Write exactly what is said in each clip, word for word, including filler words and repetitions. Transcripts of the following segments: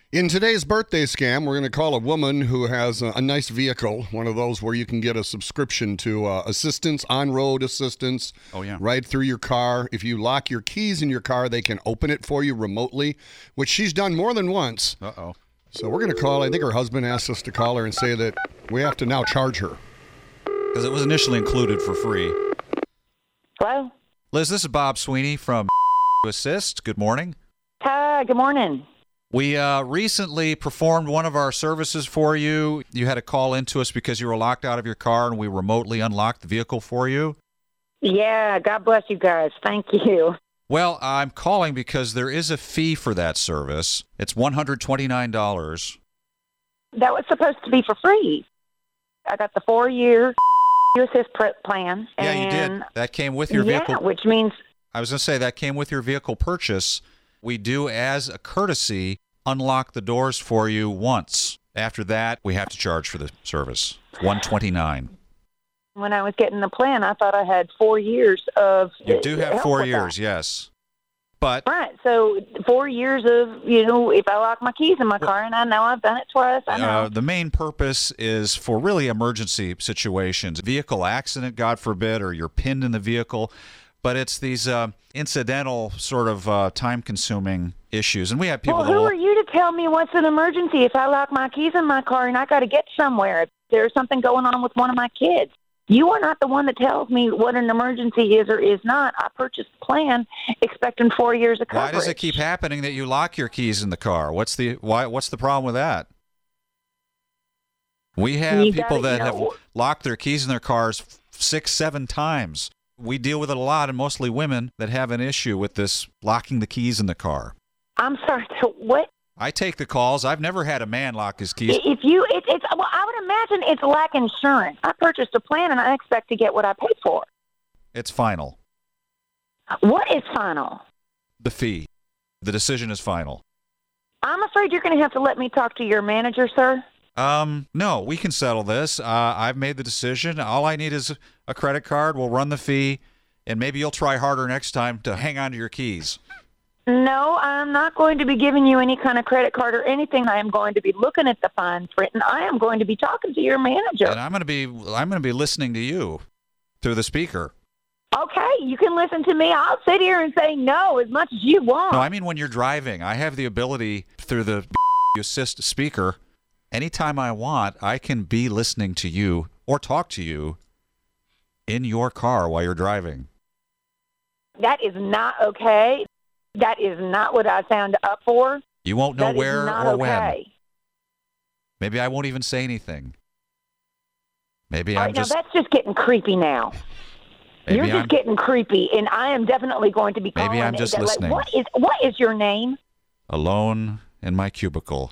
In today's birthday scam, we're going to call a woman who has a, a nice vehicle, one of those where you can get a subscription to uh, assistance, on-road assistance, oh, yeah. right through your car. If you lock your keys in your car, they can open it for you remotely, which she's done more than once. Uh-oh. So we're going to call. I think her husband asked us to call her and say that we have to now charge her. Because it was initially included for free. Hello? Liz, this is Bob Sweeney from Assist. Good morning. Hi, good morning. We uh, recently performed one of our services for you. You had to call into us because you were locked out of your car, and we remotely unlocked the vehicle for you. Yeah, God bless you guys. Thank you. Well, I'm calling because there is a fee for that service. It's one hundred twenty-nine dollars. That was supposed to be for free. I got the four-year assist plan. Yeah, and you did. That came with your yeah, vehicle. which means... I was going to say that came with your vehicle purchase. We do, as a courtesy, unlock the doors for you once. After that, we have to charge for the service. one hundred twenty-nine dollars. When I was getting the plan, I thought I had four years of... You do have help four with years, that. yes. But... Right, so four years of, you know, if I lock my keys in my car, and I know I've done it twice, I know. Uh, the main purpose is for really emergency situations. Vehicle accident, God forbid, or you're pinned in the vehicle. But it's these uh, incidental sort of uh, time-consuming issues. And we have people well, that who will... are you to tell me what's an emergency if I lock my keys in my car and I got to get somewhere? If there's something going on with one of my kids. You are not the one that tells me what an emergency is or is not. I purchased the plan expecting four years of coverage. Why does it keep happening that you lock your keys in the car? What's the why? What's the problem with that? We have You people gotta, that you know, have locked their keys in their cars six, seven times. We deal with it a lot, and mostly women that have an issue with this locking the keys in the car. I'm sorry. So what? I take the calls. I've never had a man lock his keys. If you, it, it's well, I would imagine it's lack insurance. I purchased a plan and I expect to get what I paid for. It's final. What is final? The fee. The decision is final. I'm afraid you're going to have to let me talk to your manager, sir. Um, no, we can settle this. Uh, I've made the decision. All I need is a credit card. We'll run the fee, and maybe you'll try harder next time to hang on to your keys. No, I'm not going to be giving you any kind of credit card or anything. I am going to be looking at the fine print, and I am going to be talking to your manager. And I'm going to be I'm going to be listening to you through the speaker. Okay, you can listen to me. I'll sit here and say no as much as you want. No, I mean when you're driving. I have the ability through the assist speaker. Anytime I want, I can be listening to you or talk to you in your car while you're driving. That is not okay. That is not what I signed up for. You won't know that where is not or okay. when. Maybe I won't even say anything. Maybe All I'm right, just... now that's just getting creepy now. Maybe You're just I'm, getting creepy, and I am definitely going to be calling. Maybe I'm just it. listening. Like, what is what is your name? alone in my cubicle.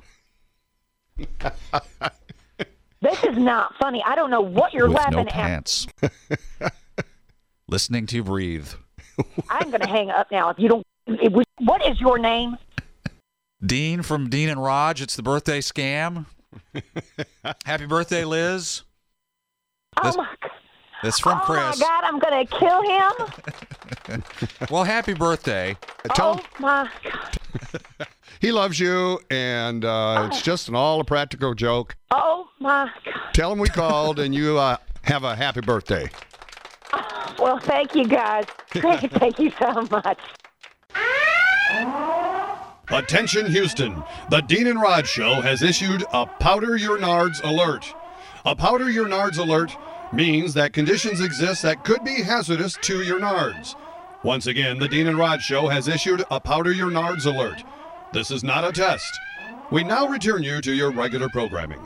This is not funny. I don't know what you're with laughing no at. pants. Listening to you breathe. I'm going to hang up now. If you don't, it was, what is your name? Dean from Dean and Raj. It's the birthday scam. Happy birthday, Liz. Oh This- my God. That's from oh Chris. my God, I'm going to kill him. Well, happy birthday. Tell Oh my God. he loves you, and uh, it's just an all a practical joke. Oh my God. Tell him we called, and you uh, have a happy birthday. Well, thank you guys. Thank you so much. Attention, Houston. The Dean and Rod Show has issued a Powder Your Nards alert. A Powder Your Nards alert means that conditions exist that could be hazardous to your nards. Once again, the Dean and Rod Show has issued a Powder Your Nards alert. This is not a test. We now return you to your regular programming.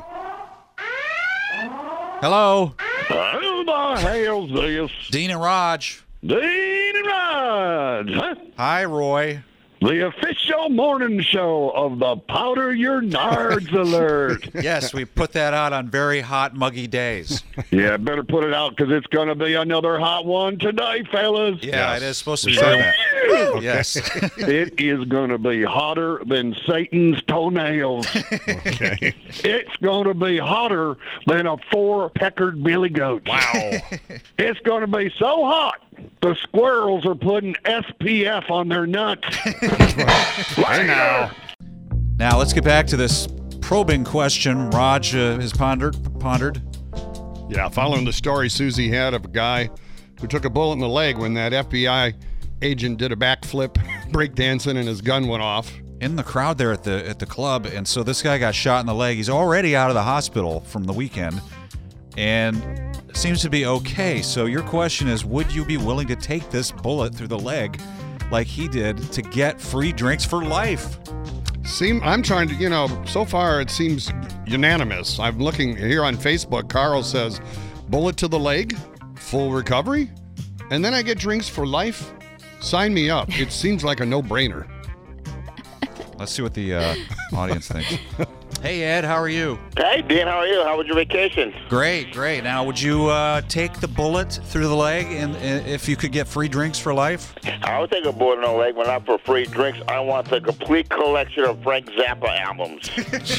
Hello. Who the hell's this? Dean and Raj. Dean and Raj, huh? Hi, Roy. The official morning show of the Powder Your Nards alert. Yes, we put that out on very hot, muggy days. Yeah, better put it out because it's going to be another hot one today, fellas. Yeah, Yes. it is supposed to We be said that. that. Yes. It is going to be hotter than Satan's toenails. Okay. It's going to be hotter than a four-peckered billy goat. Wow. It's going to be so hot, the squirrels are putting S P F on their nuts. Hey now. Now let's get back to this probing question Raj uh, has pondered. Pondered. Yeah, following the story Susie had of a guy who took a bullet in the leg when that F B I agent did a backflip, breakdancing, and his gun went off. In the crowd there at the at the club, and so this guy got shot in the leg. He's already out of the hospital from the weekend, and seems to be okay. So your question is, would you be willing to take this bullet through the leg like he did to get free drinks for life? Seem I'm trying to, you know, so far it seems unanimous. I'm looking here on Facebook. Carl says, bullet to the leg, full recovery, and then I get drinks for life. Sign me up. It seems like a no-brainer. Let's see what the uh, audience thinks. Hey, Ed, how are you? Hey, Dean, how are you? How was your vacation? Great, great. Now, would you uh, take the bullet through the leg and, and if you could get free drinks for life? I would take a bullet in the leg, but not for free drinks. I want the complete collection of Frank Zappa albums.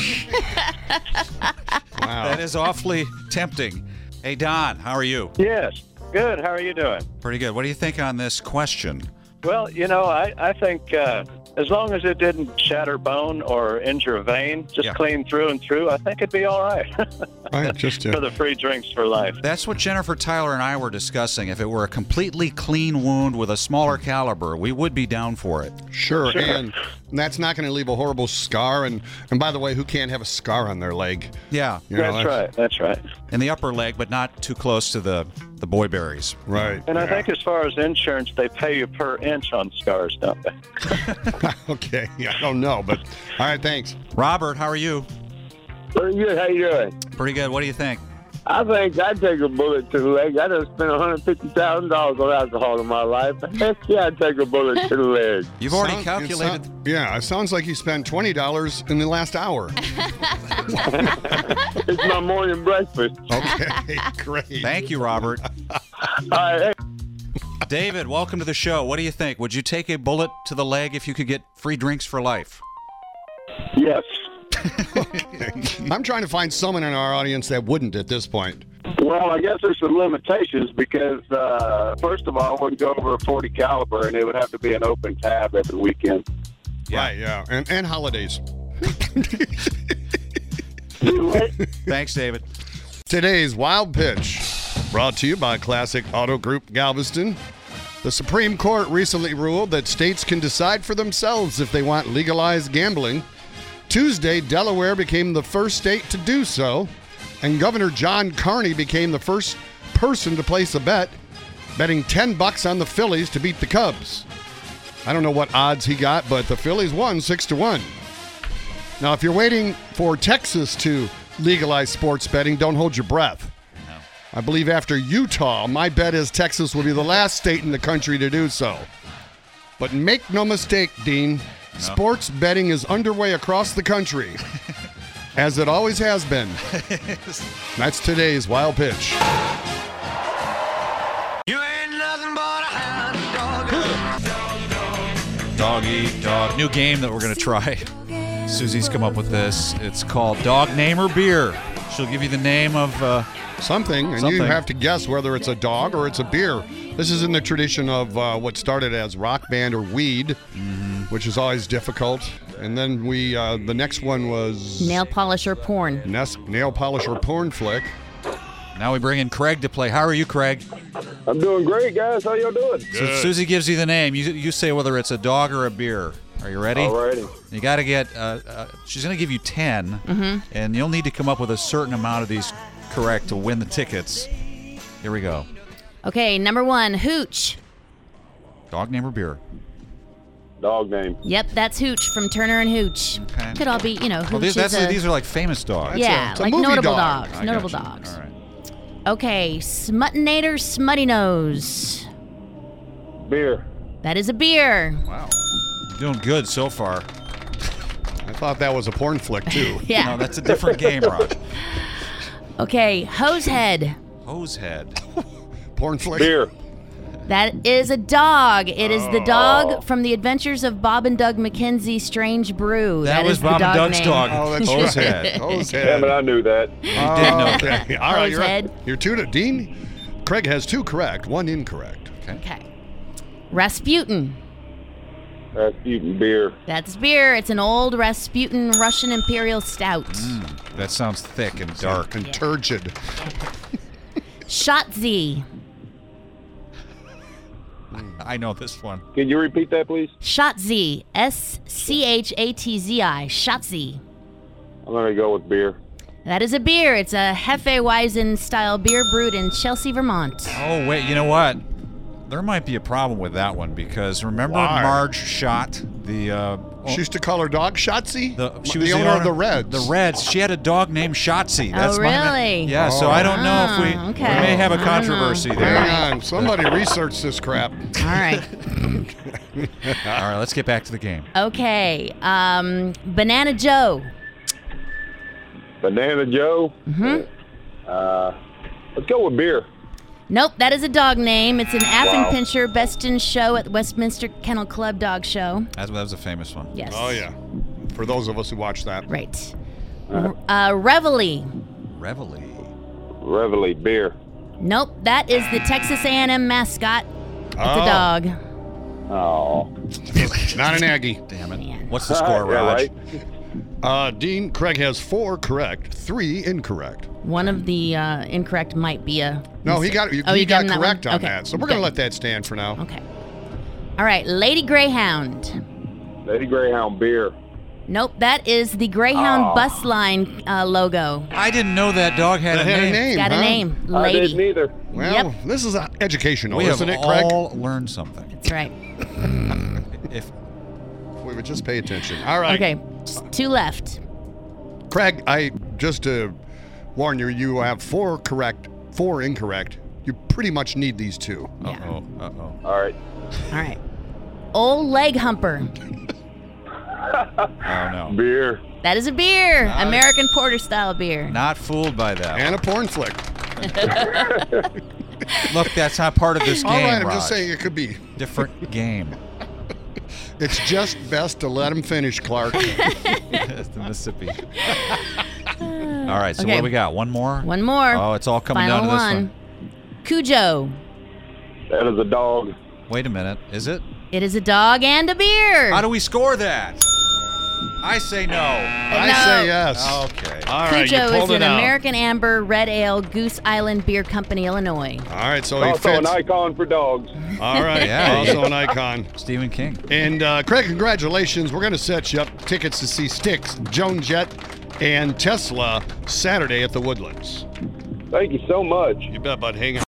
Wow. That is awfully tempting. Hey, Don, how are you? Yes. Good. How are you doing? Pretty good. What do you think on this question? Well, you know, I, I think uh, as long as it didn't shatter bone or injure a vein, just Yeah. clean through and through, I think it'd be all right. Right, just For to, the free drinks for life. That's what Jennifer Tyler and I were discussing. If it were a completely clean wound with a smaller caliber, we would be down for it. sure, Sure. and that's not going to leave a horrible scar. And, and by the way, who can't have a scar on their leg? Yeah, You know, That's right. That's right. in the upper leg, but not too close to the, the boy berries. Right. And I yeah. think as far as insurance, they pay you per inch on scars, don't they? Okay, I don't know, but all right, thanks. Robert, how are you? Pretty good. How you doing? Pretty good. What do you think? I think I'd take a bullet to the leg. I done spent one hundred fifty thousand dollars on alcohol in my life. Heck yeah, I'd take a bullet to the leg. You've already Sound- it calculated. sound- yeah, it sounds like you spent twenty dollars in the last hour. It's my morning breakfast. Okay, great. Thank you, Robert. All right, hey, David, welcome to the show. What do you think? Would you take a bullet to the leg if you could get free drinks for life? yes. I'm trying to find someone in our audience that wouldn't at this point. Well, I guess there's some limitations because, uh, first of all, I wouldn't go over a forty caliber, and it would have to be an open tab every weekend. Right, yeah, and, and holidays. Thanks, David. Today's Wild Pitch, brought to you by Classic Auto Group Galveston. The Supreme Court recently ruled that states can decide for themselves if they want legalized gambling. Tuesday, Delaware became the first state to do so, and Governor John Carney became the first person to place a bet, betting ten bucks on the Phillies to beat the Cubs. I don't know what odds he got, but the Phillies won six to one. Now, if you're waiting for Texas to legalize sports betting, don't hold your breath. I believe after Utah, my bet is Texas will be the last state in the country to do so. But make no mistake, Dean, sports betting is underway across the country, as it always has been. That's today's Wild Pitch. Dog eat dog. New game that we're going to try. Susie's come up with this. It's called Dog Name or Beer. She'll give you the name of uh, Something, and Something. you have to guess whether it's a dog or it's a beer. This is in the tradition of uh, what started as Rock Band or Weed, which is always difficult. And then we, uh, the next one was Nail polish or porn. Nes- Nail Polish or Porn Flick. Now we bring in Craig to play. How are you, Craig? I'm doing great, guys. How y'all doing? So Susie gives you the name. You you say whether it's a dog or a beer. Are you ready? Alrighty. You got to get. Uh, uh, she's going to give you ten, and you'll need to come up with a certain amount of these correct to win the tickets. Here we go. Okay, number one, Hooch. Dog name or beer? Dog name. Yep, that's Hooch from Turner and Hooch. Okay. Could all be, you know, Hooch Well, these, that's, is a, these are like famous dogs. yeah, a- it's a like movie notable dog. dogs. I Notable got you. dogs. All right. Okay, Smuttinator Smutty Nose. Beer. That is a beer. Wow. Doing good so far. I thought that was a porn flick, too. Yeah. No, that's a different game, Rod. Okay, Hosehead. Hosehead. Porn flick? Beer. That is a dog. It is the Oh. dog from the Adventures of Bob and Doug McKenzie Strange Brew. That, That was is the Bob and dog Doug's name. dog. Oh, that's Hosehead. right. Hosehead. Damn it, I knew that. You did know that. Okay. All right, you're, Hosehead. you're two to Dean. Craig has two correct, one incorrect. Okay. Rasputin. Rasputin beer. That's beer. It's an old Rasputin Russian Imperial Stout. Mm, that sounds thick and dark. And turgid. Shotzi. I know this one. Can you repeat that, please? Shotzi. S C H A T Z I. Shotzi. I'm going to go with beer. That is a beer. It's a Hefeweizen style beer brewed in Chelsea, Vermont. Oh, wait, you know what? There might be a problem with that one because remember Why? Marge Schott, the uh, She used to call her dog Shotzi? the she the was owner of the Reds. The Reds. She had a dog named Shotzi. Oh, That's my- really? yeah. So I don't know if we Oh, we okay. may have a I don't controversy know. there. Hang on. Somebody research this crap. All right. All right, let's get back to the game. Okay. Um, Banana Joe. Banana Joe. Mm-hmm. Uh, let's go with beer. Nope, that is a dog name. It's an Wow. Affenpinscher Best in Show at the Westminster Kennel Club Dog Show. That was a famous one. Yes. Oh, yeah. For those of us who watch that. Right. Uh, Reveille. Reveille. Reveille beer. Nope, that is the Texas A and M mascot. It's Oh. a dog. Oh. Not an Aggie. Damn it. Man. What's the score, Yeah, Raj? right? Uh, Dean, Craig has four correct, three incorrect. One of the uh, incorrect might be a. No, he got he, Oh, he you got got him that correct one? on Okay, that. So we're going to good. let that stand for now. Okay. All right, Lady Greyhound. Lady Greyhound beer. Nope, that is the Greyhound Oh. bus line uh, logo. I didn't know that dog had, That a, had name. a name. It's got huh? a name. I Lady. didn't either. Well, Yep. this is uh, educational, We have isn't it, Craig? all learned something. That's right. If We would just pay attention. All right. Okay, just two left. Craig, I just to warn you, you have four correct, four incorrect. You pretty much need these two. Yeah. uh-oh, uh-oh. All right. All right. Old Leg Humper. Oh, no. Beer. That is a beer. American Porter style beer. Not fooled by that. And a porn flick. Look, that's not part of this game, All right, I'm Raj. just saying it could be. Different game. It's just best to let him finish, Clark. It's the Mississippi. All right, so Okay. what do we got? One more? One more. Oh, it's all coming Final down to this one. one. Cujo. That is a dog. Wait a minute. Is it? It is a dog and a beer. How do we score that? I say no. I No. say yes. Okay. All right, Cujo you is pulled an it out. American Amber Red Ale Goose Island Beer Company, Illinois. All right, so he Also an fits. icon for dogs. All right, Yeah, also yeah. an icon. Stephen King. And uh, Craig, congratulations. We're going to set you up tickets to see Styx, Joan Jett, and Tesla Saturday at the Woodlands. Thank you so much. You bet, bud. Hang on.